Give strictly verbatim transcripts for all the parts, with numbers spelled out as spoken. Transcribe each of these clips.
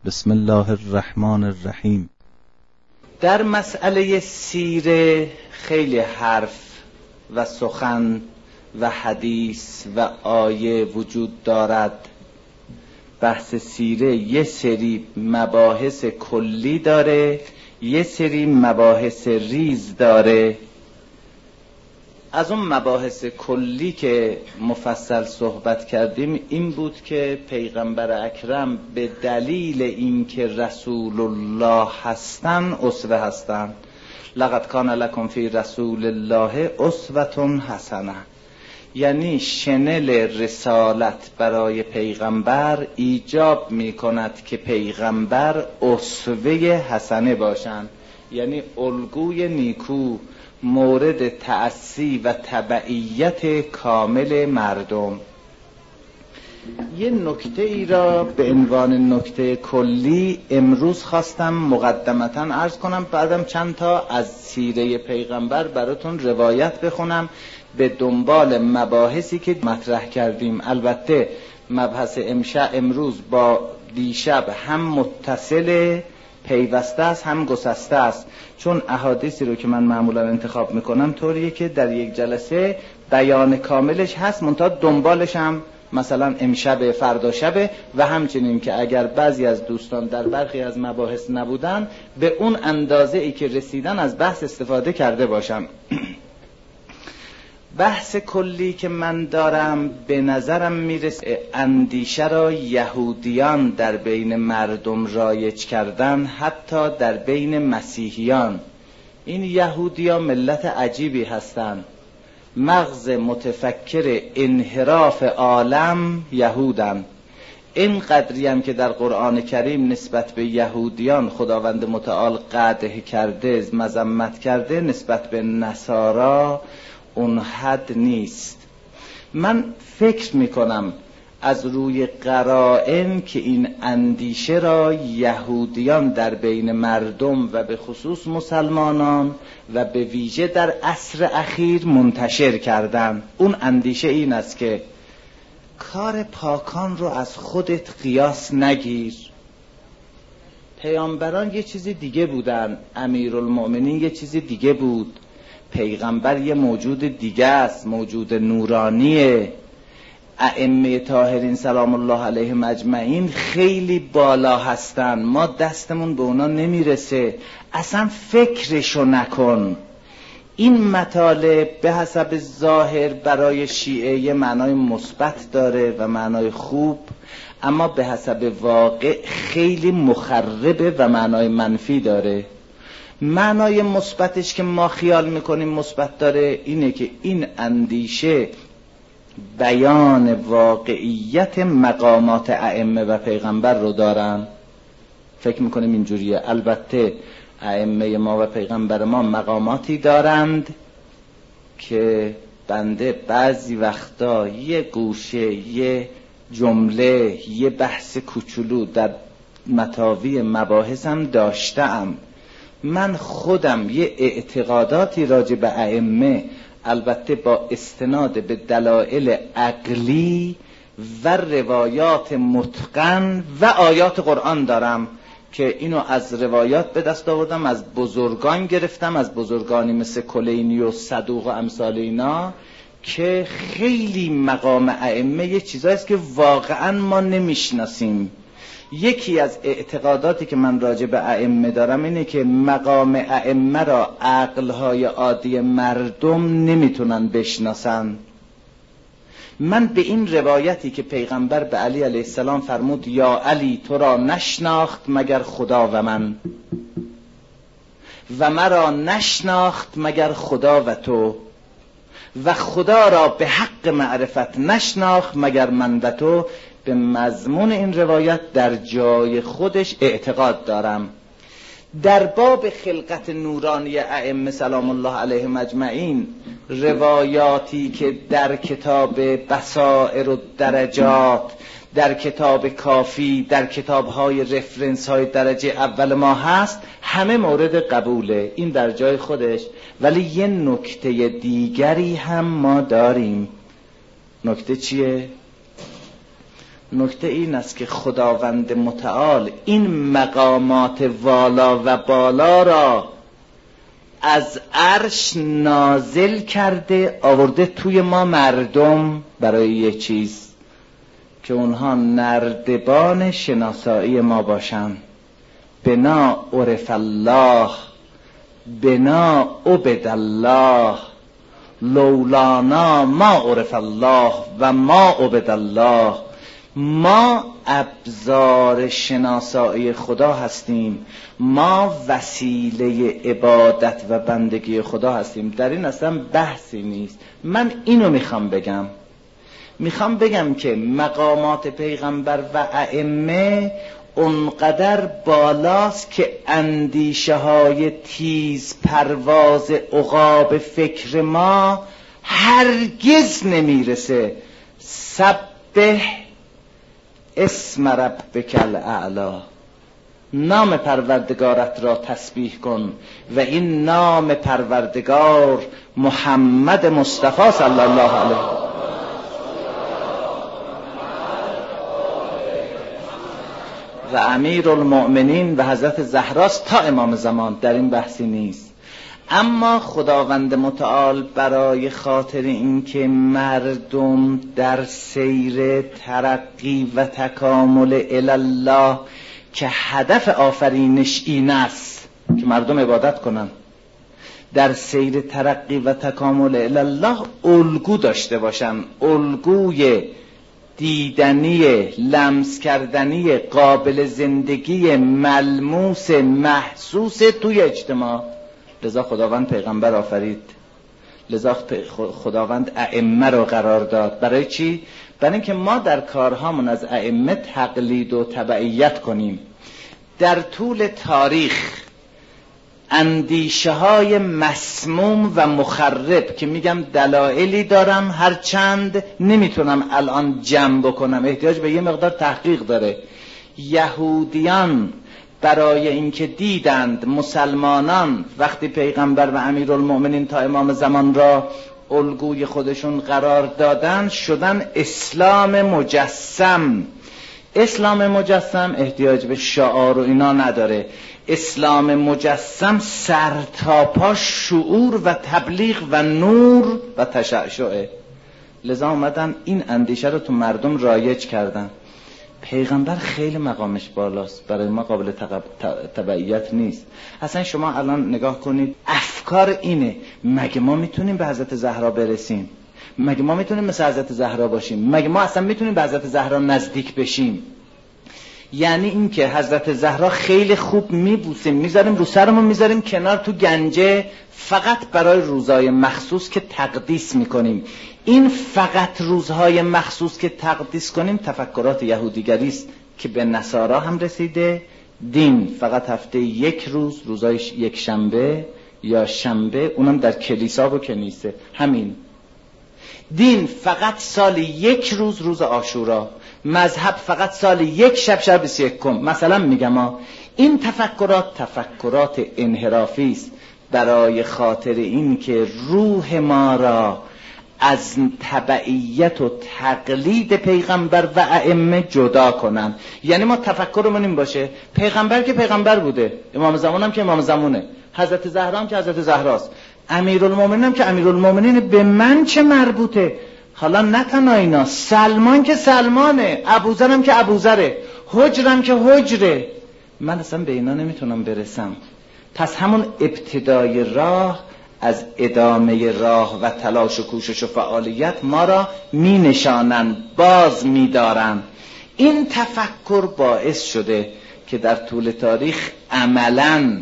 بسم الله الرحمن الرحیم. در مسئله سیره خیلی حرف و سخن و حدیث و آیه وجود دارد. بحث سیره یه سری مباحث کلی داره، یه سری مباحث ریز داره. از اون مباحث کلی که مفصل صحبت کردیم این بود که پیغمبر اکرم به دلیل اینکه رسول الله هستن اسوه هستن. لقد کان لکم فی رسول الله اسوة حسنه، یعنی شنل رسالت برای پیغمبر ایجاب می کند که پیغمبر اسوه حسنه باشند، یعنی الگوی نیکو، مورد تأسی و تبعیت کامل مردم. یه نکته ای را به عنوان نکته کلی امروز خواستم مقدمتاً عرض کنم، بعدم چند تا از سیره پیغمبر براتون روایت بخونم به دنبال مباحثی که مطرح کردیم. البته مبحث امشب امروز با دیشب هم متصل پیوسته است هم گسسته است، چون احادیثی رو که من معمولا انتخاب میکنم طوریه که در یک جلسه بیان کاملش هست، منتها دنبالش هم مثلا امشب فردا شبه، و همچنین که اگر بعضی از دوستان در برخی از مباحث نبودن به اون اندازه ای که رسیدن از بحث استفاده کرده باشم. بحث کلی که من دارم به نظرم میرسه اندیشه را یهودیان در بین مردم رایج کردن، حتی در بین مسیحیان. این یهودیان ملت عجیبی هستند، مغز متفکر انحراف عالم یهودن. این قدری هم که در قرآن کریم نسبت به یهودیان خداوند متعال قدح کرده، مذمت کرده، نسبت به نصارا اون حد نیست. من فکر میکنم از روی قرائن که این اندیشه را یهودیان در بین مردم و به خصوص مسلمانان و به ویژه در عصر اخیر منتشر کردن، اون اندیشه این است که کار پاکان رو از خودت قیاس نگیر. پیامبران یه چیزی دیگه بودن، امیرالمؤمنین یه چیزی دیگه بود، پیغمبر یه موجود دیگه است، موجود نورانیه. ائمه طاهرین سلام الله علیهم اجمعین خیلی بالا هستن، ما دستمون به اونا نمیرسه، اصلا فکرشو نکن. این مطالب به حسب ظاهر برای شیعه یه معنای مثبت داره و معنای خوب، اما به حسب واقع خیلی مخربه و معنای منفی داره. معنای مثبتش که ما خیال میکنیم مثبت داره اینه که این اندیشه بیان واقعیت مقامات ائمه و پیغمبر رو دارن. فکر میکنیم اینجوریه. البته ائمه ما و پیغمبر ما مقاماتی دارند که بنده بعضی وقتا یه گوشه، یه جمله، یه بحث کوچولو در متاوی مباحثم داشتم. من خودم یه اعتقاداتی راجع به ائمه، البته با استناد به دلایل عقلی و روایات متقن و آیات قرآن دارم که اینو از روایات به دست آوردم، از بزرگان گرفتم، از بزرگانی مثل کلینی و صدوق و امثال اینا، که خیلی مقام ائمه یه چیزاییست که واقعا ما نمیشناسیم. یکی از اعتقاداتی که من راجع به ائمه دارم اینه که مقام ائمه را عقلهای عادی مردم نمیتونن بشناسن. من به این روایتی که پیغمبر به علی علیه السلام فرمود یا علی تو را نشناخت مگر خدا و من، و مرا نشناخت مگر خدا و تو، و خدا را به حق معرفت نشناخت مگر من و تو، به مضمون این روایت در جای خودش اعتقاد دارم. در باب خلقت نورانی ائمه سلام الله علیهم اجمعین، روایاتی که در کتاب بصائر و درجات، در کتاب کافی، در کتاب‌های رفرنس های درجه اول ما هست، همه مورد قبوله، این در جای خودش. ولی یه نکته دیگری هم ما داریم. نکته چیه؟ نکته این است که خداوند متعال این مقامات والا و بالا را از عرش نازل کرده آورده توی ما مردم برای یه چیز که اونها نردبان شناسایی ما باشن. بنا عرف الله، بنا عبد الله، لولانا ما عرف الله و ما عبد الله. ما ابزار شناسایی خدا هستیم، ما وسیله عبادت و بندگی خدا هستیم. در این اصلا بحثی نیست. من اینو میخوام بگم میخوام بگم که مقامات پیغمبر و ائمه اونقدر بالاست که اندیشه های تیز پرواز عقاب فکر ما هرگز نمیرسه. سبح اسم ربک الاعلی، نام پروردگارت را تسبیح کن و این نام پروردگار محمد مصطفی صلی الله علیه و امیر المؤمنین و حضرت زهراست تا امام زمان. در این بحثی نیست. اما خداوند متعال برای خاطر اینکه مردم در سیر ترقی و تکامل الله که هدف آفرینش این است که مردم عبادت کنن، در سیر ترقی و تکامل الله الگو داشته باشن، الگوی دیدنی، لمس کردنی، قابل زندگی، ملموس، محسوس توی اجتماع. لذا خداوند پیغمبر آفرید، لذا خداوند ائمه رو قرار داد. برای چی؟ برای اینکه ما در کارهامون از ائمه تقلید و تبعیت کنیم. در طول تاریخ اندیشه های مسموم و مخرب که میگم دلایلی دارم، هرچند نمیتونم الان جمع بکنم، احتیاج به یه مقدار تحقیق داره. یهودیان برای اینکه دیدند مسلمانان وقتی پیغمبر و امیرالمؤمنین تا امام زمان را الگوی خودشون قرار دادن، شدن اسلام مجسم. اسلام مجسم احتیاج به شعار و اینا نداره. اسلام مجسم سر تا پا شعور و تبلیغ و نور و تشعشعه. لذا اومدن این اندیشه رو تو مردم رایج کردن. پیغمبر خیلی مقامش بالاست، برای ما قابل تبعیت نیست. اصلا شما الان نگاه کنید، افکار اینه: مگه ما میتونیم به حضرت زهرا برسیم؟ مگه ما میتونیم مثل حضرت زهرا باشیم؟ مگه ما اصلا میتونیم به حضرت زهرا نزدیک بشیم؟ یعنی این که حضرت زهرا خیلی خوب میبوسیم، میذاریم رو سرمون، میذاریم کنار تو گنجه، فقط برای روزهای مخصوص که تقدیس میکنیم. این فقط روزهای مخصوص که تقدیس کنیم تفکرات یهودیگری است که به نصارا هم رسیده. دین فقط هفته یک روز، روزهای یک شنبه یا شنبه، اونم در کلیسا و کنیسه. همین دین فقط سال یک روز، روز عاشورا. مذهب فقط سال یک شب، شب بیست و یکم. مثلا میگم ها، این تفکرات تفکرات انحرافی است برای خاطر این که روح ما را از تبعیت و تقلید پیغمبر و ائمه جدا کنن. یعنی ما تفکرمون این باشه: پیغمبر که پیغمبر بوده، امام زمان هم که امام زمانه، حضرت زهرا هم که حضرت زهراست، امیرالمومنین هم که امیرالمومنین، به من چه مربوطه؟ حالا نه تنها اینا، سلمان که سلمانه، ابوذر هم که ابوذره، حجر هم که حجره. من اصلا به اینا نمیتونم برسم. پس همون ابتدای راه از ادامه راه و تلاش و کوشش و فعالیت ما را می نشانن، باز می دارن. این تفکر باعث شده که در طول تاریخ عملاً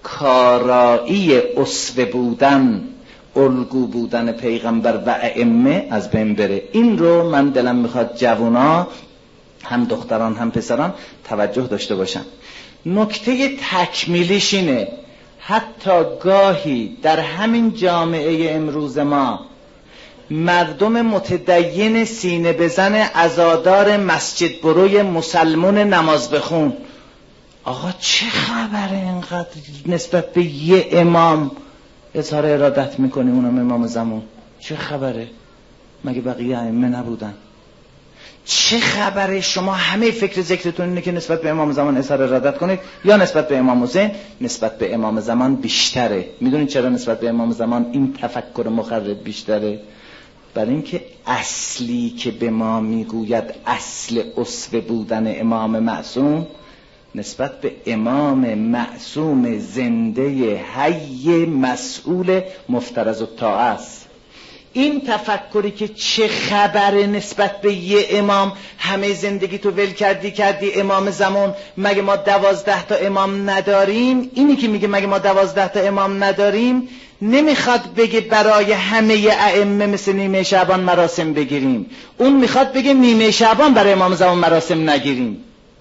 کارایی اسوه بودن، الگو بودن پیغمبر و ائمه از بین بره. این رو من دلم میخواد جوونا، هم دختران هم پسران، توجه داشته باشن. نکته تکمیلیش اینه: حتی گاهی در همین جامعه امروز ما مردم متدین سینه بزن عزادار مسجد بروی مسلمون نماز بخون، آقا چه خبره اینقدر نسبت به یه امام اظهار ارادت میکنی، اونم امام زمان؟ چه خبره؟ مگه بقیه ائمه نبودن؟ چه خبره؟ شما همه فکر ذکرتون اینه که نسبت به امام زمان اظهار ارادت کنید یا نسبت به امام حسین؟ نسبت به امام زمان بیشتره. میدونید چرا نسبت به امام زمان این تفکر مخرب بیشتره؟ برای اینکه اصلی که به ما میگوید اصل اسوه بودن امام معصوم نسبت به امام معصوم زنده حی مسئول مفترض الطاعه است. این تفکری که چه خبره نسبت به یه امام، همه زندگی تو ول کردی کردی امام زمان، مگه ما دوازده تا امام نداریم؟ اینی که میگه مگه ما دوازده تا امام نداریم نمیخواد بگه برای همه ائمه مثل نیمه شعبان مراسم بگیریم، اون میخواد بگه نیمه شعبان برای امام زمان مراسم نگیریم.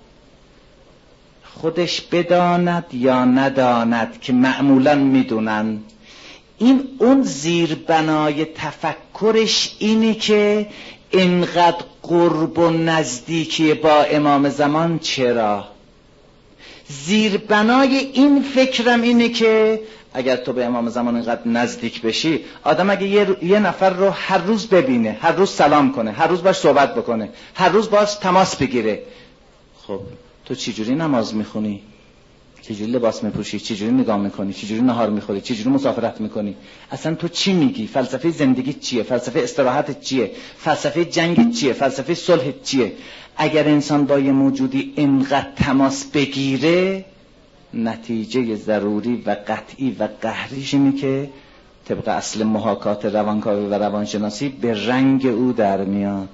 خودش بداند یا نداند که معمولا میدونن، این اون زیربنای تفکرش اینی که اینقدر قرب و نزدیکی با امام زمان. چرا؟ زیربنای این فکرم اینه که اگر تو به امام زمان اینقدر نزدیک بشی، آدم اگه یه, یه نفر رو هر روز ببینه، هر روز سلام کنه، هر روز باش صحبت بکنه، هر روز باش تماس بگیره، خب تو چی جوری نماز میخونی؟ چی جوری لباس میپوشی؟ چی جوری نگاه میکنی؟ چی جوری نهار میخوری؟ چی جوری مسافرت میکنی؟ اصلا تو چی میگی؟ فلسفه زندگی چیه؟ فلسفه استراحت چیه؟ فلسفه جنگ چیه؟ فلسفه صلح چیه؟ اگر انسان با یه موجودی اینقدر تماس بگیره، نتیجه ضروری و قطعی و قهریش اینه که طبق اصل محاکات روانکاوی و روانشناسی به رنگ او در میاد.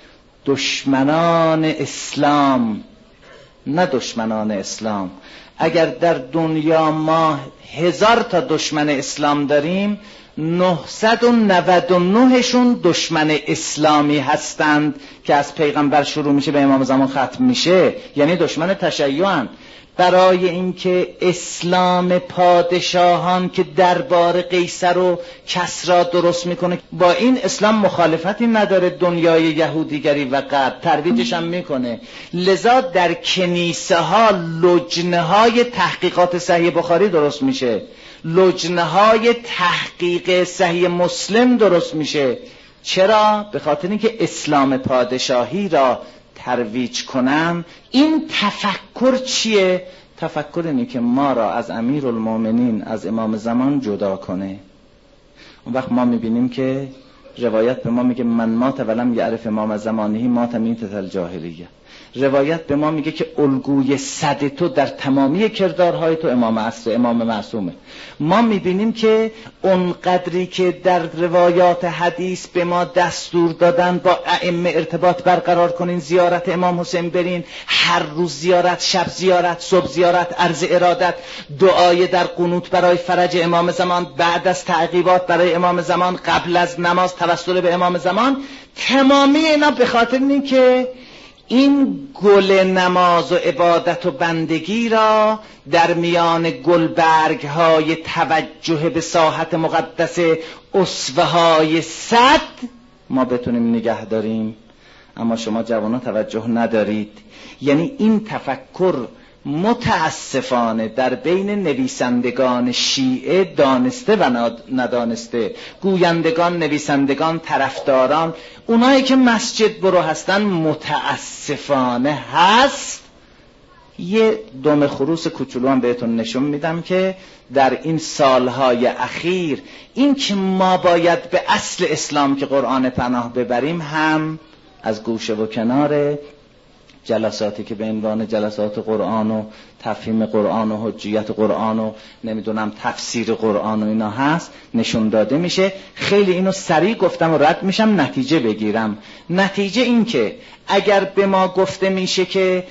دشمنان اسلام، نه دشمنان اسلام. اگر در دنیا ما هزار تا دشمن اسلام داریم، نهصد و نود و نه شون دشمن اسلامی هستند که از پیغمبر شروع میشه به امام زمان ختم میشه، یعنی دشمن تشیعن. برای اینکه اسلام پادشاهان که دربار قیصر و کسری درست میکنه، با این اسلام مخالفتی نداره، دنیای یهودیگری و غرب ترویجش هم میکنه. لذا در کنیسه ها لجنه های تحقیقات صحیح بخاری درست میشه، لجنه های تحقیق صحیح مسلم درست میشه. چرا؟ به خاطر اینکه اسلام پادشاهی را ترویج کنم. این تفکر چیه؟ تفکر اینه که ما را از امیرالمومنین، از امام زمان جدا کنه. اون وقت ما میبینیم که روایت به ما میگه من مات ولم یعرف امام زمانه مات میتة الجاهلیه. روایت به ما میگه که الگوی صد تو در تمامی کردارهای تو امام عصر، امام معصومه. ما میبینیم که اون قدری که در روایات حدیث به ما دستور دادن با ائمه ارتباط برقرار کنین، زیارت امام حسین برین، هر روز زیارت، شب زیارت، صبح زیارت، عرض ارادت، دعای در قنوت برای فرج امام زمان، بعد از تعقیبات برای امام زمان، قبل از نماز توسل به امام زمان. تمامی اینا به خاطر این که این گل نماز و عبادت و بندگی را در میان گلبرگ های توجه به ساحت مقدس اسوه های صد ما بتونیم نگه داریم. اما شما جوانان توجه ندارید. یعنی این تفکر متاسفانه در بین نویسندگان شیعه، دانسته و ندانسته، گویندگان، نویسندگان، طرفداران، اونایی که مسجد برو هستن، متاسفانه هست. یه دم خروس کوچولو هم بهتون نشون میدم که در این سالهای اخیر این که ما باید به اصل اسلام که قرآن پناه ببریم هم از گوشه و کنار جلساتی که به عنوان جلسات قرآن و تفهیم قرآن و حجیت قرآن و نمیدونم تفسیر قرآن و اینا هست نشون داده میشه. خیلی اینو سریع گفتم و رد میشم نتیجه بگیرم. نتیجه این که اگر به ما گفته میشه که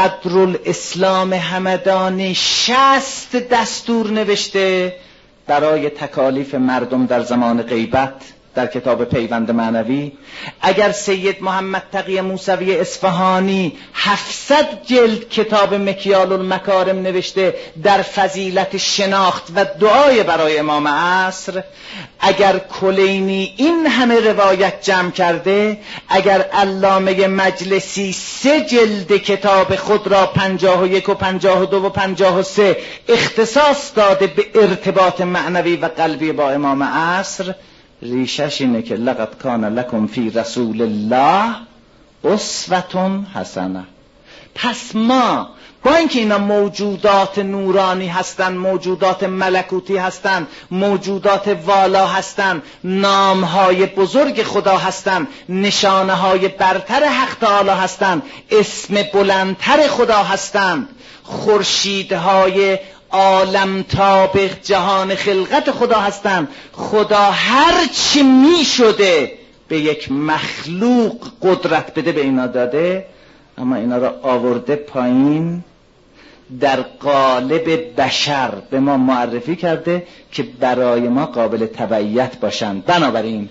صدرالاسلام همدانی شصت دستور نوشته برای تکالیف مردم در زمان غیبت در کتاب پیوند معنوی، اگر سید محمد تقی موسوی اصفهانی هفتصد جلد کتاب مکیال المکارم نوشته در فضیلت شناخت و دعای برای امام عصر، اگر کلینی این همه روایت جمع کرده، اگر علامه مجلسی سه جلد کتاب خود را پنجاه و یک و پنجاه و دو و پنجاه و سه اختصاص داده به ارتباط معنوی و قلبی با امام عصر، ریشش اینه که لقد کان لکم فی رسول الله اسوة حسنه. پس ما با اینکه اینا موجودات نورانی هستند، موجودات ملکوتی هستند، موجودات والا هستند، نامهای بزرگ خدا هستند، نشانه های برتر حق تعالی هستند، اسم بلندتر خدا هستند، خورشیدهای عالم تابق جهان خلقت خدا هستند، خدا هر چی می شده به یک مخلوق قدرت بده به اینا داده، اما اینا را آورده پایین، در قالب بشر به ما معرفی کرده که برای ما قابل تبعیت باشند. بنابراین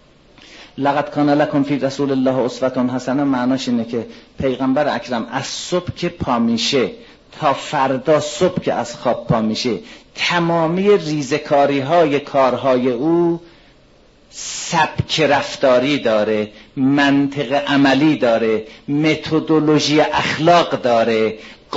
لقد کان لکم فی رسول الله اسوة حسنه معناش اینه که پیغمبر اکرم از صبح که پا میشه تا فردا صبح که از خواب پا میشه تمامی ریزکاری های کارهای او سبک رفتاری داره، منطق عملی داره، متدولوژی اخلاق داره،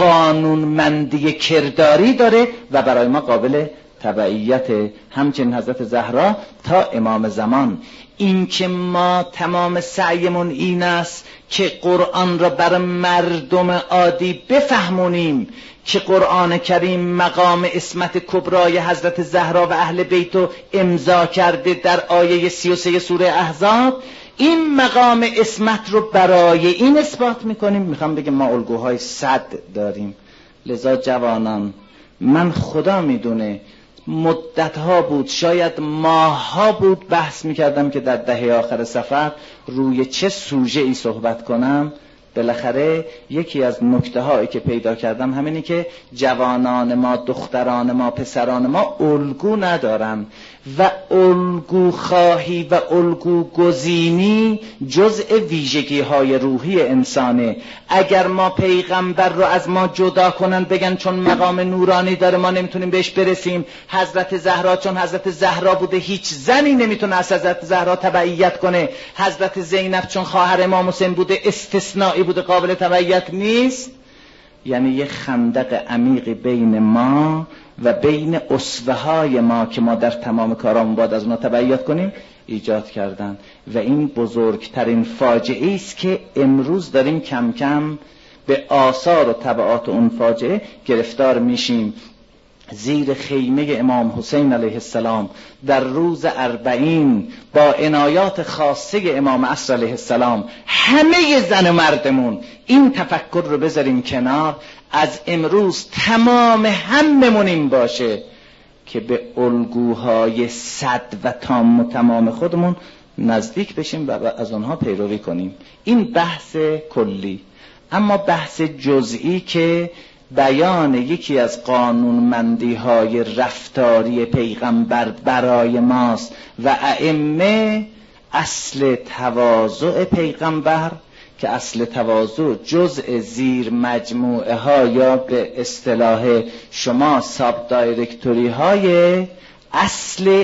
قانونمندی کرداری داره و برای ما قابل تبعیت. همچنین حضرت زهرا تا امام زمان. این که ما تمام سعیمون این است که قرآن را بر مردم عادی بفهمونیم که قرآن کریم مقام عصمت کبرای حضرت زهرا و اهل بیت رو امضا کرده در آیه سی و سه سوره احزاب. این مقام عصمت رو برای این اثبات میکنیم. میخوام بگم ما الگوهای صد داریم. لذا جوانان، من خدا میدونه مدتها بود، شاید ماهها بود بحث میکردم که در دهه آخر سفر روی چه سوژه ای صحبت کنم. بالاخره یکی از نکته هایی که پیدا کردم همینی که جوانان ما، دختران ما، پسران ما الگو ندارن و الگو خواهی و الگو گزینی جزء ویژگی های روحی انسانه. اگر ما پیغمبر رو از ما جدا کنن، بگن چون مقام نورانی داره ما نمیتونیم بهش برسیم، حضرت زهرا چون حضرت زهرا بوده هیچ زنی نمیتونه از حضرت زهرا تبعیت کنه، حضرت زینب چون خواهر امام حسین بوده استثنایی بوده قابل تبعیت نیست، یعنی یه خندق عمیق بین ما و بین اسوه های ما که ما در تمام کارامون باید از اونا تبعیت کنیم ایجاد کردن. و این بزرگترین فاجعه است که امروز داریم کم کم به آثار و تبعات اون فاجعه گرفتار میشیم. زیر خیمه امام حسین علیه السلام در روز اربعین با عنایات خاصه امام عصر علیه السلام همه زن و مردمون این تفکر رو بذاریم کنار. از امروز تمام هممون این باشه که به الگوهای صد و تام و تمام خودمون نزدیک بشیم و از آنها پیروی کنیم. این بحث کلی. اما بحث جزئی که بیان یکی از قانونمندی های رفتاری پیغمبر برای ماست و ائمه، اصل تواضع پیغمبر که اصل تواضع جزء زیر مجموعه ها یا به اصطلاح شما ساب دایرکتوری های اصل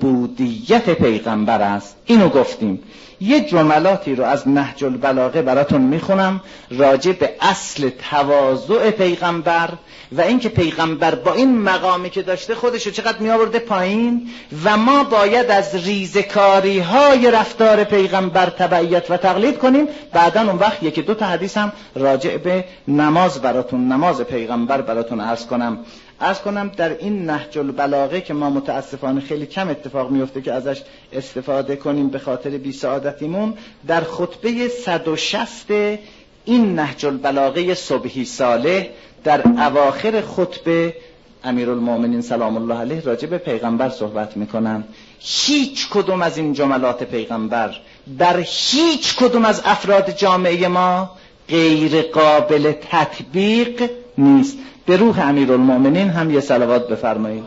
عبودیت پیغمبر است. اینو گفتیم. یه جملاتی رو از نهج البلاغه براتون میخونم راجع به اصل تواضع پیغمبر و اینکه پیغمبر با این مقامی که داشته خودشو چقدر میآورده پایین و ما باید از ریزکاری های رفتار پیغمبر تبعیت و تقلید کنیم. بعداً اون وقت یکی دو تا حدیث هم راجع به نماز براتون، نماز پیغمبر براتون عرض کنم. عرض کنم در این نهج البلاغه که ما متاسفانه خیلی کم اتفاق میفته که ازش استفاده کنیم به خاطر بی سعادتیمون، در خطبه صد و شصت این نهج البلاغه صبحی صالح در اواخر خطبه امیرالمومنین سلام الله علیه راجع به پیغمبر صحبت میکنن. هیچ کدوم از این جملات پیغمبر در هیچ کدوم از افراد جامعه ما غیر قابل تطبیق نیست. به روح امیرالمومنین هم یه صلوات بفرمایید.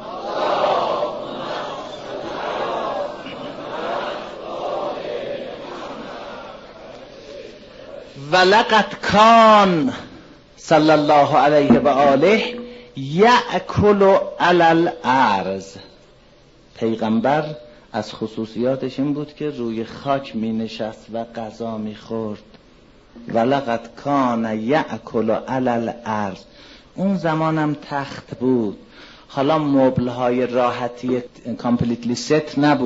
ولقد کان صلی الله علیه و آله یأکل علی الارض. پیغمبر از خصوصیاتش این بود که روی خاک می نشست و غذا می خورد. ولقد کان یأکل علی الارض. اون زمانم تخت بود. حالا مبلهای راحتی کامپلیتلی ست نبود.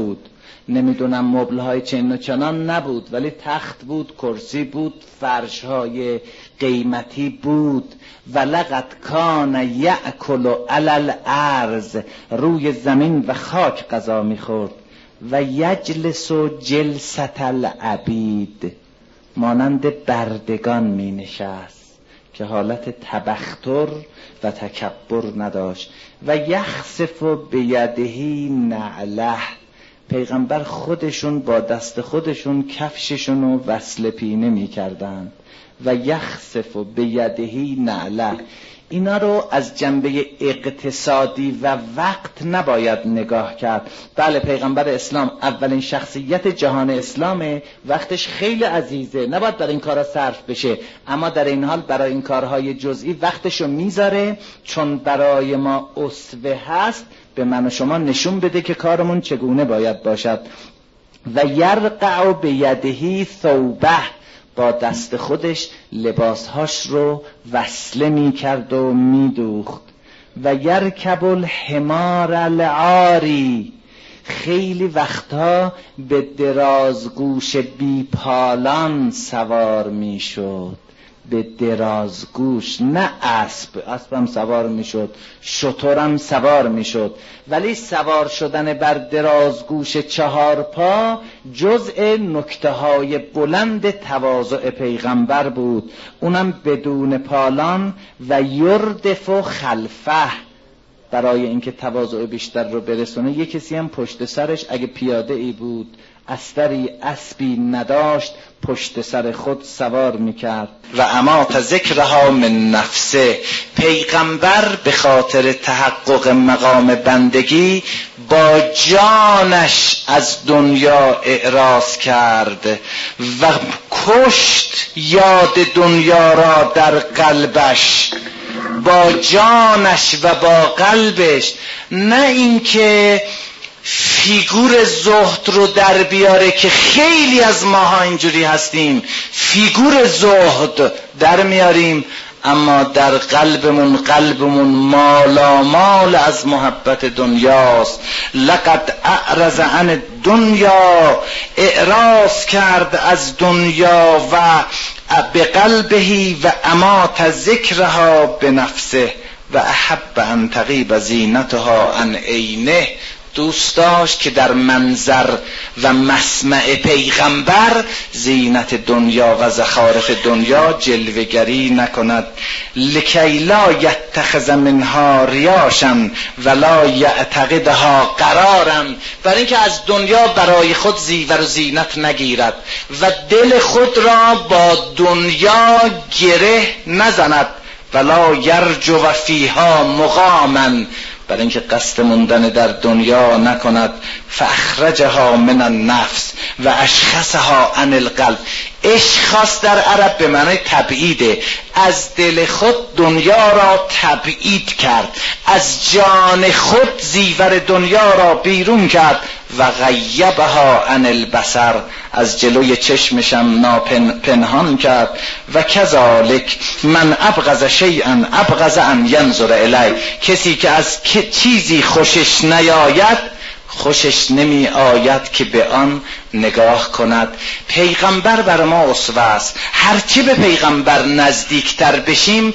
نمیدونم مبلهای چین و چنان نبود، ولی تخت بود، کرسی بود، فرشهای قیمتی بود. ولقد کان یأکل علی الارض، روی زمین و خاک غذا میخورد. و یجلس جلسة العبید، مانند بردگان می نشست که حالت تبختر و تکبر نداشت. و یخسف بیدهی نعله، پیغمبر خودشون با دست خودشون کفششون رو وصل پینه می کردن. و یخسف بیدهی نعله، اینا رو از جنبه اقتصادی و وقت نباید نگاه کرد. بله پیغمبر اسلام اولین شخصیت جهان اسلامه، وقتش خیلی عزیزه، نباید برای این کارا صرف بشه، اما در این حال برای این کارهای جزئی وقتشو میذاره، چون برای ما اسوه هست به من و شما نشون بده که کارمون چگونه باید باشد. و یرقع بیدهی ثوبه، با دست خودش لباسهاش رو وصله می کرد و می دوخت. و یرکب الحمار العاری، خیلی وقتها به درازگوش بی پالان سوار می شد. به درازگوش، نه اسب، اسبم سوار می شد، شترم سوار می شد، ولی سوار شدن بر درازگوش چهار پا جزء نکته های بلند تواضع پیغمبر بود، اونم بدون پالان. و یردف خلفه، برای اینکه تواضع بیشتر رو برسونه یه کسی هم پشت سرش، اگه پیاده ای بود استری اسبی نداشت پشت سر خود سوار میکرد. و امات ذکرها من نفسه، پیغمبر به خاطر تحقق مقام بندگی با جانش از دنیا اعراض کرد و کشت یاد دنیا را در قلبش، با جانش و با قلبش. نه اینکه فیگور زهد رو در بیاره که خیلی از ماها اینجوری هستیم، فیگور زهد در میاریم اما در قلبمون قلبمون مالامال از محبت دنیاست. لقد اعرض عن دنیا، اعراض کرد از دنیا و به قلبهی و امات ذکرها به نفسه و احب ان تغیب زینتها عن عینه، دوست داشت که در منظر و مسمع پیغمبر زینت دنیا و زخارف دنیا جلوه‌گری نکند. لکی لا یتخذ منها ریاشا ولا یعتقدها قرارا، برای اینکه از دنیا برای خود زیور و زینت نگیرد و دل خود را با دنیا گره نزند. ولا یرجو و فیها مقاما، برای اینکه قصد موندن در دنیا نکند. فاخرجها من النفس و اشخصها عن القلب، اشخاص در عرب به معنی تبعیده، از دل خود دنیا را تبعید کرد، از جان خود زیور دنیا را بیرون کرد. و غیبها عن البصر، از جلوی چشمشم ناپنهان کرد. و کذالک من ابغض شیئا ابغض ان ینظر الی، کسی که از چیزی خوشش نیاید خوشش نمی آید که به آن نگاه کند. پیغمبر بر ما اسوه است، هرچی به پیغمبر نزدیکتر بشیم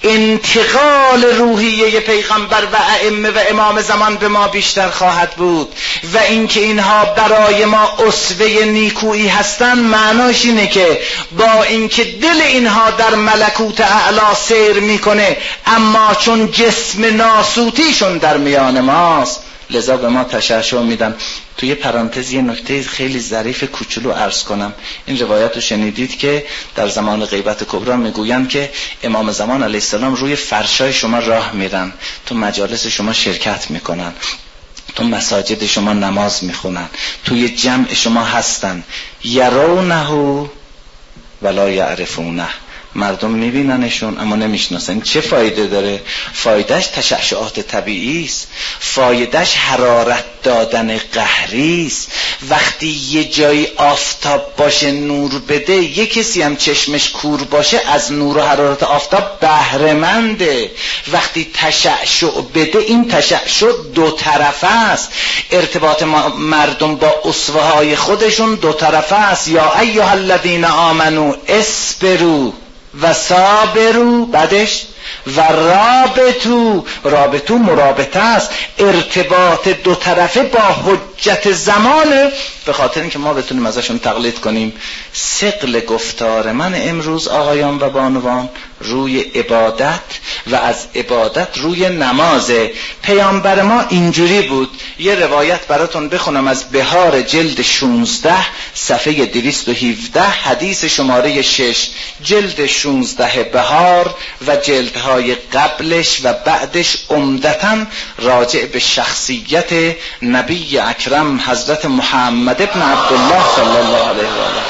انتقال روحیه پیغمبر و ائمه و امام زمان به ما بیشتر خواهد بود. و اینکه اینها برای ما اسوه نیکویی هستند معناش اینه که با اینکه دل اینها در ملکوت اعلی سیر میکنه اما چون جسم ناسوتیشون در میان ماست لذا به ما تشعشع میدن. توی پرانتز یه نکته خیلی ظریف کوچولو عرض کنم. این روایت رو شنیدید که در زمان غیبت کبرا میگویند که امام زمان علیه السلام روی فرشای شما راه میرن، تو مجالس شما شرکت میکنن، تو مساجد شما نماز میخونن، توی جمع شما هستن. یرونه ولا یعرفونه، مردم میبیننشون اما نمیشناسن. چه فایده داره؟ فایدهش تشعشعات طبیعی است، فایدهش حرارت دادن قهری است. وقتی یه جایی آفتاب باشه نور بده، یه کسی هم چشمش کور باشه از نور و حرارت آفتاب بهره منده. وقتی تشعشع بده، این تشعشع دو طرفه است. ارتباط مردم با اسوه های خودشون دو طرفه است. یا ایها الذین آمنو اصبروا و صابروا، بعدش و رابطو. رابطو مرابطه است، ارتباط دو طرفه با حجت زمانه، به خاطر اینکه ما بتونیم ازشون تقلید کنیم. ثقل گفتار من امروز آقایان و بانوان روی عبادت و از عبادت روی نماز. پیامبر ما اینجوری بود. یه روایت براتون بخونم از بهار جلد شانزده صفحه دویست و هفده، حدیث شماره شش، جلد شانزده بهار و جلدهای قبلش و بعدش عمدتاً راجع به شخصیت نبی اکرم حضرت محمد ابن عبدالله صلی الله علیه و آله.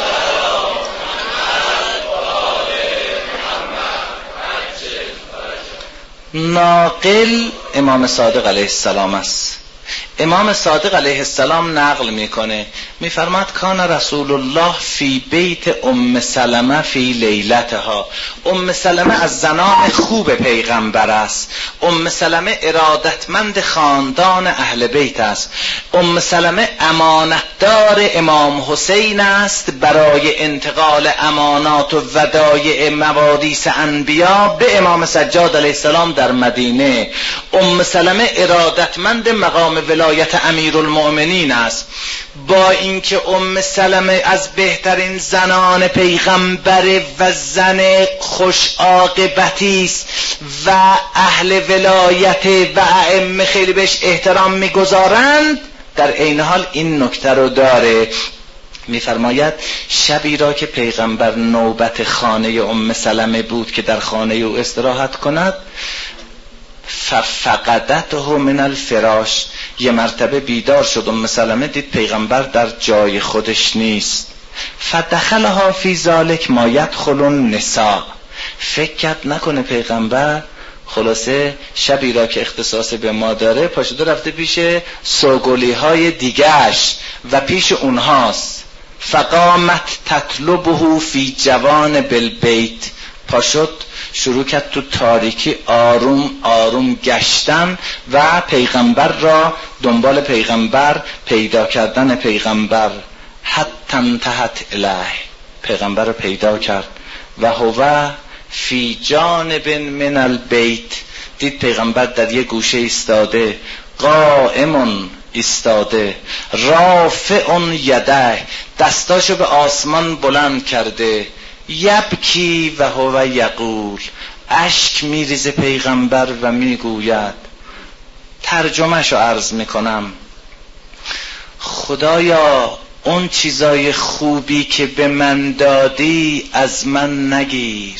ناقل امام صادق علیه السلام است. امام صادق علیه السلام نقل میکنه، میفرماد کان رسول الله فی بیت ام سلمه فی لیلتها. ام سلمه از زنان خوب پیغمبر است. ام سلمه ارادتمند خاندان اهل بیت است. ام سلمه امانتدار امام حسین است برای انتقال امانات و ودایع موارث انبیا به امام سجاد علیه السلام در مدینه. ام سلمه ارادتمند مقام ولایت امیرالمؤمنین است. با اینکه ام سلمه از بهترین زنان پیغمبر و زن خوش عاقبتی است و اهل ولایت و ائمه خیلی بهش احترام میگذارند، در عین حال این نکته رو داره. میفرماید شبی را که پیغمبر نوبت خانه ام سلمه بود که در خانه او استراحت کند، ففقدته من الفراش، یه مرتبه بیدار شد ام سلمه، دید پیغمبر در جای خودش نیست. فدخلها فی ذالک ما یدخل النساء، فکر کرد نکنه پیغمبر خلاصه شبی را که اختصاص به ما داره پاشده رفته پیش سوگلی های دیگرش و پیش اونهاست. فقامت تطلبه فی جوانب البیت، پاشد شروع کرد تو تاریکی آروم آروم گشتن و پیغمبر را دنبال پیغمبر، پیدا کردن پیغمبر. حتی انتهت الیه، پیغمبر رو پیدا کرد. و هو فی جانب من البیت، دید پیغمبر در یک گوشه ایستاده، قائم ایستاده، رافع یده، دستاشو به آسمان بلند کرده، یبکی و هو یقول، اشک میریزه پیغمبر و میگوید، ترجمهشو عرض میکنم، خدایا اون چیزای خوبی که به من دادی از من نگیر.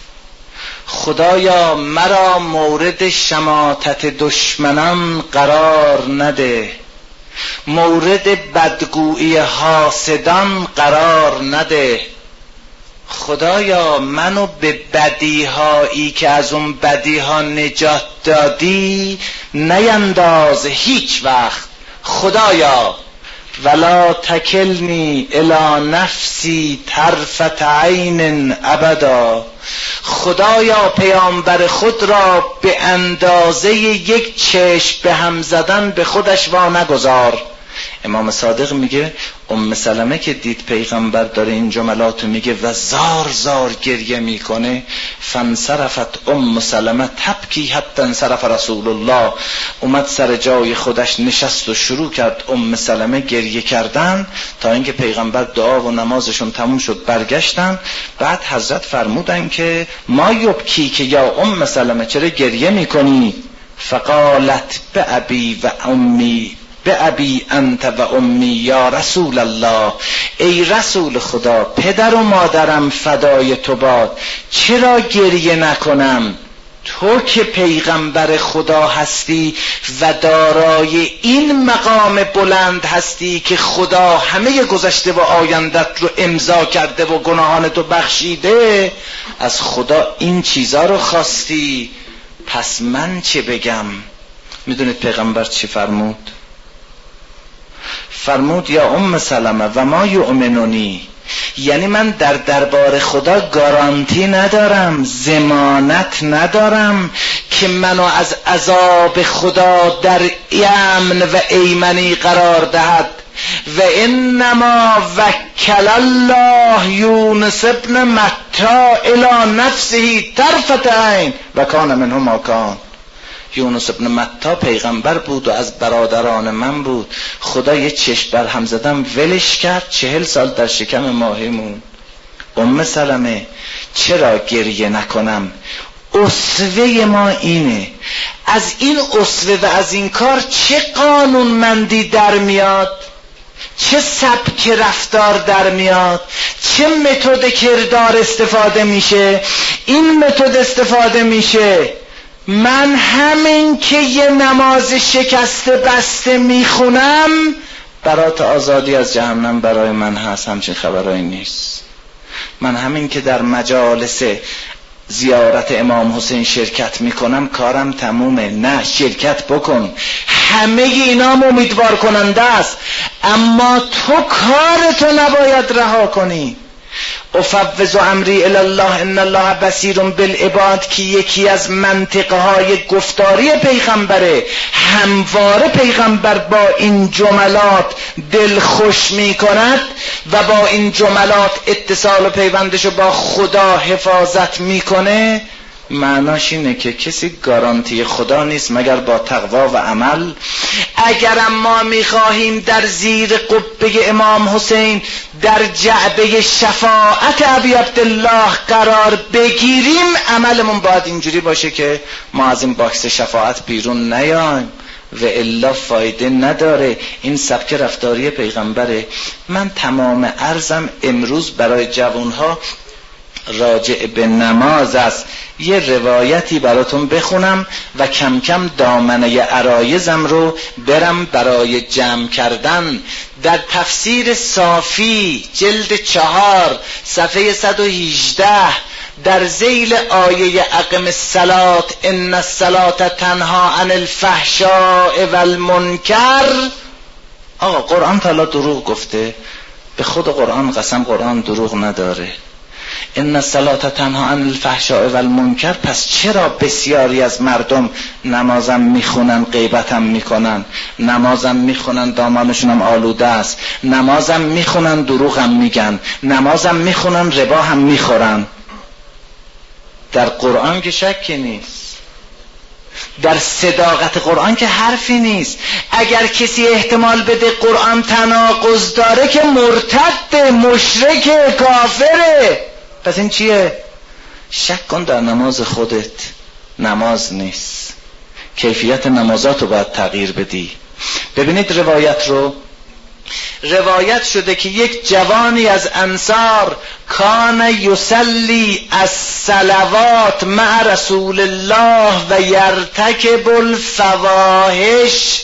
خدایا مرا مورد شماتت دشمنان قرار نده، مورد بدگویی حاسدان قرار نده. خدایا منو به بدیهایی که از اون بدیها نجات دادی نینداز هیچ وقت. خدایا ولا تکلنی الی نفسی طرفت عین ابدا، خدایا پیامبر خود را به اندازه یک چشم به هم زدن به خودش وا نگذار. امام صادق میگه ام سلمه که دید پیغمبر داره این جملاتو میگه و زار زار گریه میکنه، فانصرفت ام سلمه تبکی حتی انصرف رسول الله، اومد سر جای خودش نشست و شروع کرد ام سلمه گریه کردن تا اینکه پیغمبر دعا و نمازشون تموم شد برگشتن. بعد حضرت فرمودن که ما یبکی که یا ام سلمه چرا گریه میکنی؟ فقالت به ابی و امی، به ابی انت و امی یا رسول الله، ای رسول خدا پدر و مادرم فدای تو باد، چرا گریه نکنم؟ تو که پیغمبر خدا هستی و دارای این مقام بلند هستی که خدا همه گذشته و آیندت رو امضا کرده و گناهانتو بخشیده، از خدا این چیزا رو خواستی، پس من چه بگم؟ میدونید پیغمبر چی فرمود؟ فرمود یا ام سلمه و ما یؤمنونی، یعنی من در دربار خدا گارانتی ندارم، ضمانت ندارم که منو از عذاب خدا در امن و ایمنی قرار دهد. و انما وکل الله یونس ابن متی الی نفسه طرفة عین و کان منه ما کان. یونس ابن متی پیغمبر بود و از برادران من بود. خدا یه چشم بر هم زدم ولش کرد، چهل سال در شکم ماهی موند. ام سلمه چرا گریه نکنم؟ اسوه ما اینه. از این اسوه و از این کار چه قانونمندی در میاد، چه سبک رفتار در میاد، چه متد کردار استفاده میشه. این متد استفاده میشه من همین که یه نماز شکسته بسته میخونم برات آزادی از جهنم برای من هست، همچین خبرایی نیست. من همین که در مجالس زیارت امام حسین شرکت میکنم کارم تمومه. نه، شرکت بکن، همه اینام امیدوار کننده است، اما تو کارتو نباید رها کنی. افوض امری الی الله ان الله بصیر بالعباد که یکی از منطقه های گفتاری پیغمبره. همواره پیغمبر با این جملات دل خوش می کند و با این جملات اتصال و پیوندشو با خدا حفاظت میکنه. معناش اینه که کسی گارانتی خدا نیست مگر با تقوا و عمل. اگرم ما میخواهیم در زیر قبه امام حسین در جعبه شفاعت ابی عبدالله قرار بگیریم، عملمون باید اینجوری باشه که ما از این باکس شفاعت بیرون نیایم و الا فایده نداره. این سبک رفتاری پیغمبره. من تمام عرضم امروز برای جوانها راجع به نماز است. یه روایتی براتون بخونم و کم کم دامنه عرایزم رو برم برای جمع کردن. در تفسیر صافی جلد چهار صفحه صد و هجده در ذیل آیه اقم الصلاة ان الصلاة تنها عن الفحشاء والمنکر. آقا قرآن تعالی دروغ گفته؟ به خود قرآن قسم، قرآن دروغ نداره. ان الصلاة تنها عن الفحشاء والمنکر. پس چرا بسیاری از مردم نمازم میخونن غیبتم میکنن، نمازم میخونن دامانشونم آلوده است، نمازم میخونن دروغم میگن، نمازم میخونن ربا هم میخورن؟ در قرآن که شکی نیست، در صداقت قرآن که حرفی نیست. اگر کسی احتمال بده قرآن تناقض داره که مرتد، مشرک، کافره. پس این چیه؟ شک کن در نماز خودت. نماز نیست، کیفیت نمازات رو باید تغییر بدی. ببینید روایت رو، روایت شده که یک جوانی از انصار کان یصلی الصلوات مع رسول الله و یرتکب الفواحش.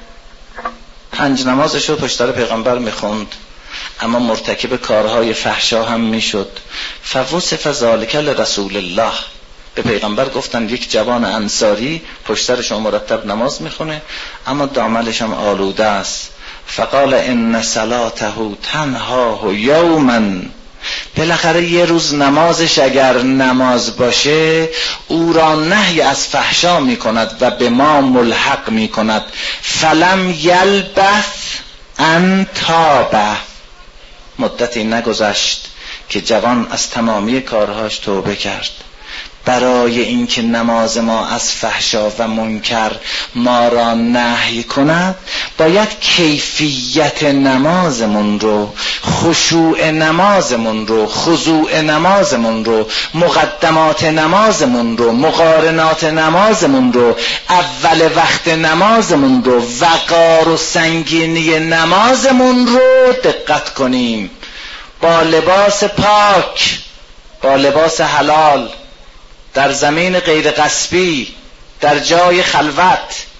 پنج نمازش رو پشت سر پیغمبر میخوند اما مرتکب کارهای فحشا هم میشد. فوصف ذالک لرسول الله. به پیغمبر گفتن یک جوان انصاری پشت سرش مرتب نماز میخونه اما دامنش هم آلوده است. فقال ان صلاته تنها یوما. بالاخره یه روز نمازش اگر نماز باشه او را نهی از فحشا میکند و به ما ملحق میکند. فلم یلبث ان تابه. مدتی نگذشت که جوان از تمامی کارهاش توبه کرد. برای اینکه نماز ما از فحشا و منکر ما را نهی کند باید کیفیت نمازمون رو، خشوع نمازمون رو، خضوع نمازمون رو، مقدمات نمازمون رو، مقارنات نمازمون رو، اول وقت نمازمون رو، وقار و سنگینی نمازمون رو دقت کنیم. با لباس پاک، با لباس حلال، در زمین غیر غصبی، در جای خلوت،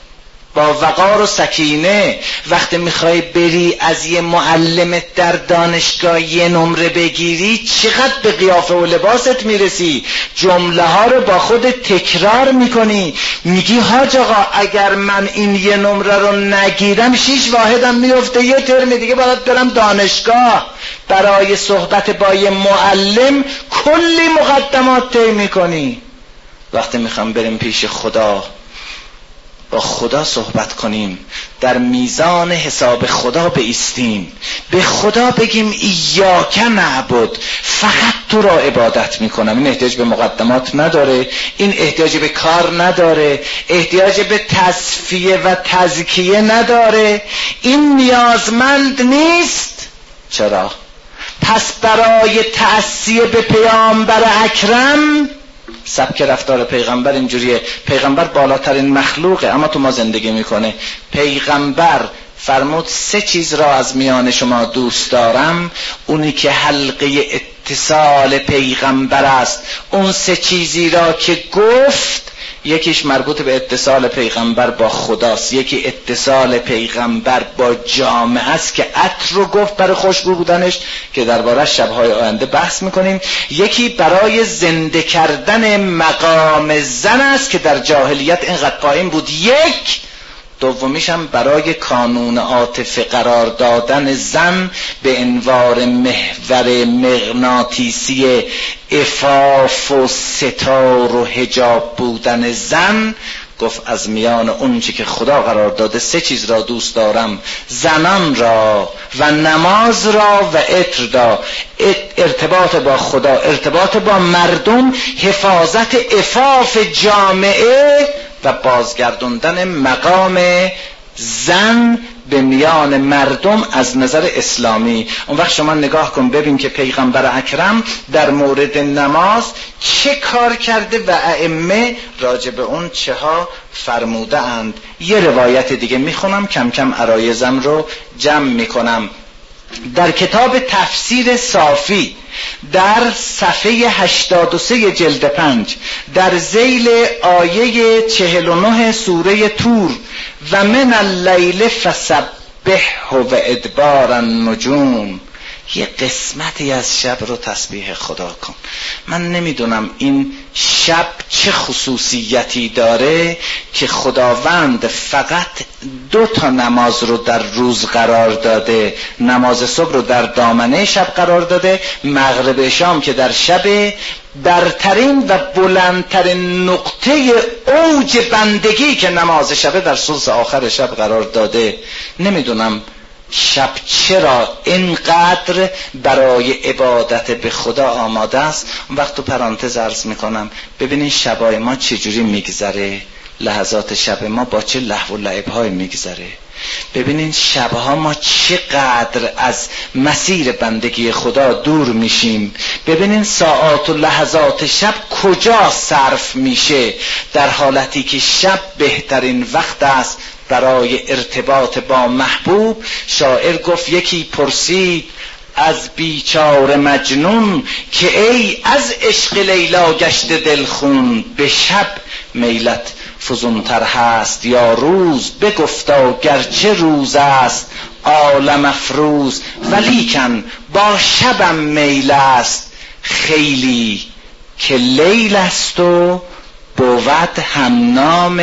با وقار و سکینه، وقتی میخوای بری از یه معلمت در دانشگاه یه نمره بگیری چقدر به قیافه و لباست میرسی، جمله ها رو با خودت تکرار میکنی، میگی حاج آقا اگر من این یه نمره رو نگیرم شیش واحدم میفته، یه ترم دیگه باید برم دانشگاه. برای صحبت با یه معلم کلی مقدمات طی میکنی. وقتی میخوام بریم پیش خدا، با خدا صحبت کنیم، در میزان حساب خدا بایستیم، به خدا بگیم ایاک نعبد، فقط تو را عبادت میکنم. این احتیاج به مقدمات نداره، این احتیاج به کار نداره، احتیاج به تصفیه و تزکیه نداره، این نیازمند نیست. چرا؟ پس برای تأسیه به پیامبر اکرم، سبک رفتار پیغمبر اینجوریه، پیغمبر بالاترین مخلوقه اما تو ما زندگی میکنه. پیغمبر فرمود سه چیز را از میان شما دوست دارم، اونی که حلقه اتصال پیغمبر است. اون سه چیزی را که گفت، یکیش مربوط به اتصال پیغمبر با خداست، یکی اتصال پیغمبر با جامعه است که عطر رو گفت برای خوشبو بودنش که درباره شب‌های آینده بحث میکنیم، یکی برای زنده کردن مقام زن است که در جاهلیت اینقدر پایین بود، یک دومیش هم برای کانون عاطفه قرار دادن زن به انوار محور مغناطیسی عفاف و ستار و حجاب بودن زن. گفت از میان اون چی که خدا قرار داده سه چیز را دوست دارم، زنان را و نماز را و عطر را، ارتباط با خدا، ارتباط با مردم، حفاظت عفاف جامعه و بازگردوندن مقام زن به میان مردم از نظر اسلامی. اون وقت شما نگاه کن ببین که پیغمبر اکرم در مورد نماز چه کار کرده و ائمه راجع به اون چه ها فرموده اند. یه روایت دیگه میخونم، کم کم عرایزم رو جمع میکنم. در کتاب تفسیر صافی در صفحه هشتاد و سه جلد پنج در ذیل آیه چهل و نه سوره تور، و من اللیل فسبحه و ادبار النجوم، یه قسمتی از شب رو تسبیح خدا کن. من نمیدونم این شب چه خصوصیتی داره که خداوند فقط دو تا نماز رو در روز قرار داده، نماز صبح رو در دامنه شب قرار داده، مغرب شام که در شب، برترین و بلندترین نقطه اوج بندگی که نماز شب در ثلث آخر شب قرار داده. نمیدونم شب چرا اینقدر برای عبادت به خدا آماده است. اون وقت تو پرانتز عرض میکنم ببینین شبای ما چجوری میگذره، لحظات شب ما با چه لهو و لعب‌های میگذره. ببینین شبها ما چقدر از مسیر بندگی خدا دور میشیم. ببینین ساعات و لحظات شب کجا صرف میشه، در حالتی که شب بهترین وقت است برای ارتباط با محبوب. شاعر گفت یکی پرسید از بیچاره مجنون که ای از عشق لیلا گشته دلخون، به شب میلت فزونتر هست یا روز، بگفتا گرچه روز است عالم افروز، ولیکن با شبم میل است خیلی، که لیل است و بود هم نام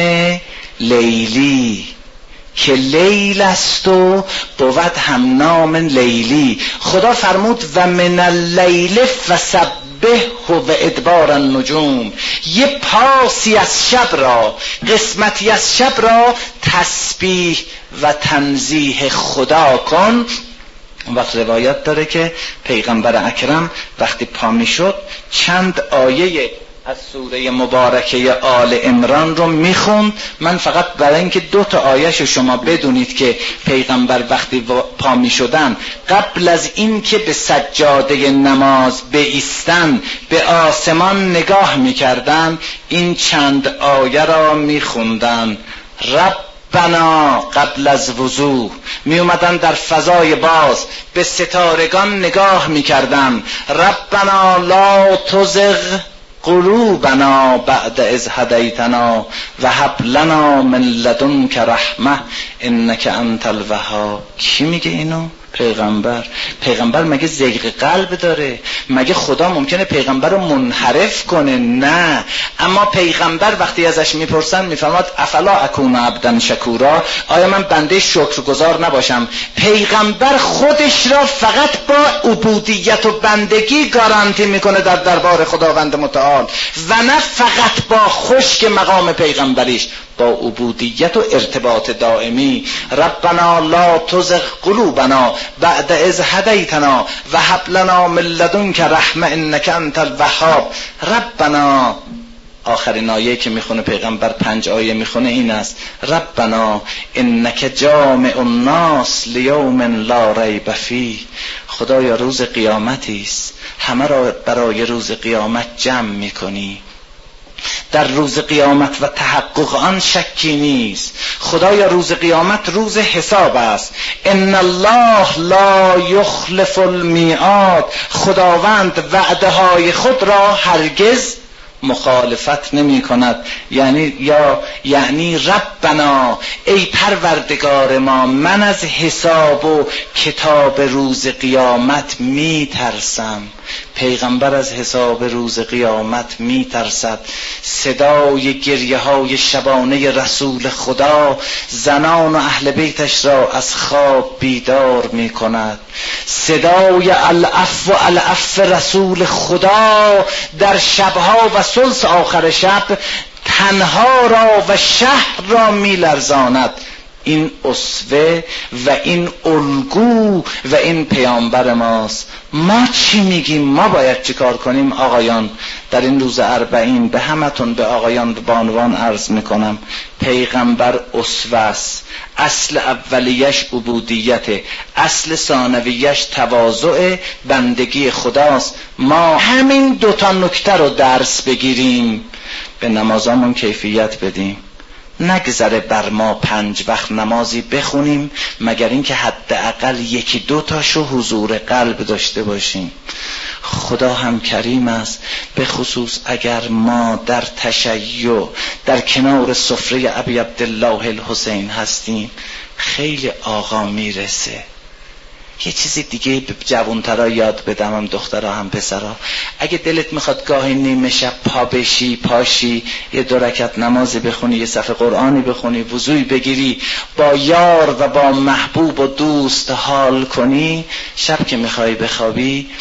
لیلی، که لیل است و بود هم نام لیلی. خدا فرمود و من اللیل فسبحه و ادبار النجوم، یه پاسی از شب را، قسمتی از شب را تسبیح و تنزیه خدا کن. وقت روایت داره که پیغمبر اکرم وقتی پا می شد چند آیه از سوره مبارکه آل عمران رو میخوند. من فقط برای اینکه دو تا آیه‌شو شما بدونید که پیغمبر وقتی پا میشدن قبل از این که به سجاده نماز بایستن به آسمان نگاه میکردن، این چند آیه را میخوندن. رب بنا قبل از وضو می اومدن در فضای باز به ستارگان نگاه میکردن. ربنا لا تزغ قلوبنا بعد اذ هدیتنا و هب لنا من لدنک رحمه انک انت الوهاب. کی میگه اینو؟ پیغمبر. پیغمبر مگه زیغ قلب داره؟ مگه خدا ممکنه پیغمبر رو منحرف کنه؟ نه. اما پیغمبر وقتی ازش میپرسن میفرماد افلا اکون عبدا شکورا، آیا من بنده شکرگزار نباشم؟ پیغمبر خودش را فقط با عبودیت و بندگی گارانتی میکنه در دربار خداوند متعال و نه فقط با خشک مقام پیغمبریش، با عبودیت و ارتباط دائمی. ربنا لا تزغ قلوبنا بعد اذ هدیتنا و هب لنا من لدنک رحمه انک انت الوهاب. ربنا، آخرین آیه که میخونه پیغمبر، پنج آیه میخونه، این است: ربنا انک جامع الناس لیوم لا ریب فیه. خدایا روز قیامتی است، همه را برای روز قیامت جمع میکنی. در روز قیامت و تحقق آن شکی نیست. خدایا روز قیامت روز حساب است. ان الله لا یخلف المیعاد. خداوند وعده های خود را هرگز مخالفت نمی کند. یعنی یا یعنی ربنا، ای پروردگار ما، من از حساب و کتاب روز قیامت می ترسم. پیغمبر از حساب روز قیامت می ترسد. صدای گریه های شبانه رسول خدا زنان و اهل بیتش را از خواب بیدار می کند. صدای العفو العفو رسول خدا در شبها و ثلث آخر شب تنها را و شهر را می لرزاند. این اسوه و این الگو و این پیامبر ماست. ما چی میگیم؟ ما باید چی کار کنیم؟ آقایان، در این روز اربعین به همتون، به آقایان و بانوان عرض میکنم، پیغمبر اسوه است. اصل اولیش عبودیت، اصل ثانویش تواضع، بندگی خداست. ما همین دوتا نکته رو درس بگیریم، به نمازامون کیفیت بدیم. نگذره بر ما پنج وقت نمازی بخونیم مگر اینکه حداقل یکی دو تاشو حضور قلب داشته باشیم. خدا هم کریم است، به خصوص اگر ما در تشیع در کنار سفره ابی عبدالله الحسین هستیم. خیلی آقا میرسه. یه چیزی دیگه به جوانترا یاد بدم، هم دخترها هم پسرها. اگه دلت میخواد گاهی نیمه شب پا بشی پاشی یه دو رکعت نمازی بخونی، یه صفحه قرآنی بخونی، وضوعی بگیری، با یار و با محبوب و دوست حال کنی، شب که میخوای بخوابی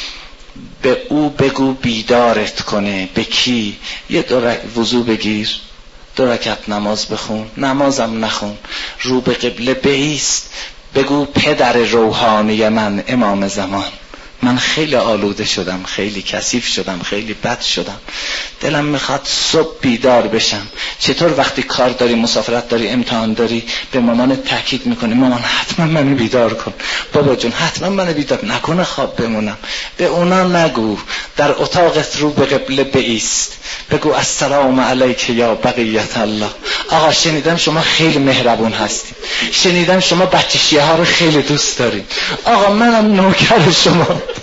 به او بگو بیدارت کنه. به کی؟ یه دو رکعت وضوع بگیر، دو رکعت نماز بخون، نمازم نخون، رو به قبله بایست، بگو پدر روحانی من، امام زمان، من خیلی آلوده شدم، خیلی کثیف شدم، خیلی بد شدم، دلم میخواد صبح بیدار بشم. چطور وقتی کار داری، مسافرت داری، امتحان داری، به مامان تاکید میکنی مامان حتما منو بیدار کن، بابا جون حتما منو بیدار نکنه خواب بمونم. به اونا نگو، در اتاقت رو به قبله بایست، بگو السلام علیک یا بقیت الله. آقا شنیدم شما خیلی مهربون هستید، شنیدم شما بچه شیعه ها رو خیلی دوست دارید. آقا منم نوکر شما،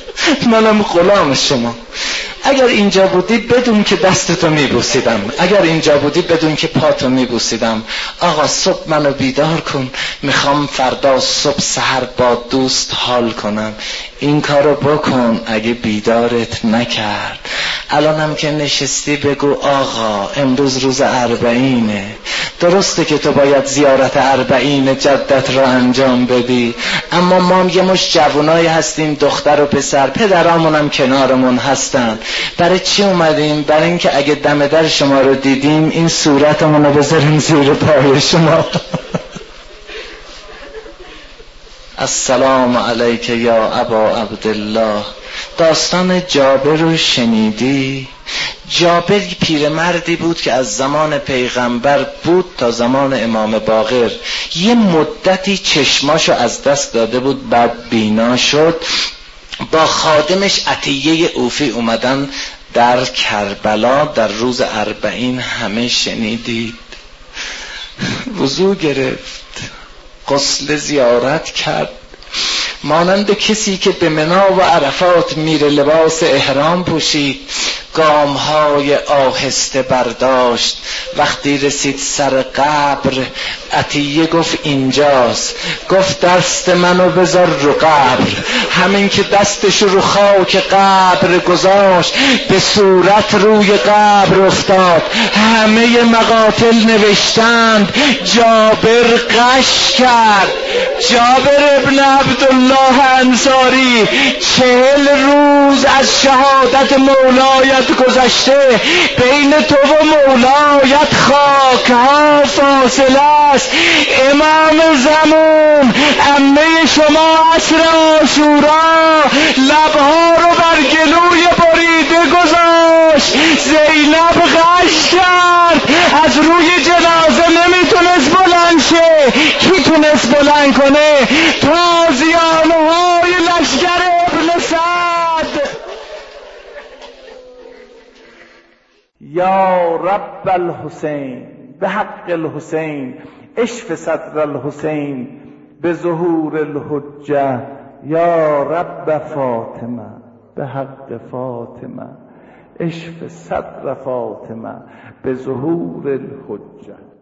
منم غلام شما. اگر اینجا بودی بدون که دستتو میبوسیدم، اگر اینجا بودی بدون که پاتو میبوسیدم. آقا صبح منو بیدار کن، میخوام فردا صبح سحر با دوست حال کنم. این کارو بکن. اگه بیدارت نکرد، الانم که نشستی بگو آقا امروز روز اربعینه، درسته که تو باید زیارت اربعین جدت را انجام بدی، اما ما یه مش جوانایی هستیم، دختر و پسر، پدرامونم کنارمون هستن. برای چی اومدیم؟ برای اینکه اگه دم در شما رو دیدیم این صورتمون رو بذاریم زیر پای شما. السلام علیک یا ابا عبدالله. داستان جابر رو شنیدی؟ جابر پیرمردی بود که از زمان پیغمبر بود تا زمان امام باقر. یه مدتی چشماشو از دست داده بود، بعد بینا شد. با خادمش عطیه اوفی اومدن در کربلا در روز اربعین. همه شنیدید. وضو گرفت، غسل زیارت کرد، مانند کسی که به منا و عرفات میره لباس احرام پوشید، گامهای آهسته برداشت. وقتی رسید سر قبر عطیه گفت اینجاست. گفت دست منو بذار رو قبر. همین که دستش رو خاک قبر گذاشت به صورت روی قبر افتاد. همه مقاتل نوشتند جابر غش کرد. جابر ابن عبدالله انصاری چهل روز از شهادت مولایت گذشته، بین تو و مولایت خاک ها فاصله است. امام زمان عمه شما عصر عاشورا لبها رو بر گلوی بریده گذاشت. زینب غش کرد، از روی جنازه نمیتونست بلند شه. کی تونست بلند کنه؟ تازیانه های لشکر ابن سعد. یا رب الحسین به حق الحسین اشف صدر الحسین به ظهور الحجه. یا رب فاطمه به حق فاطمه اشف صدر فاطمه به ظهور الحجه.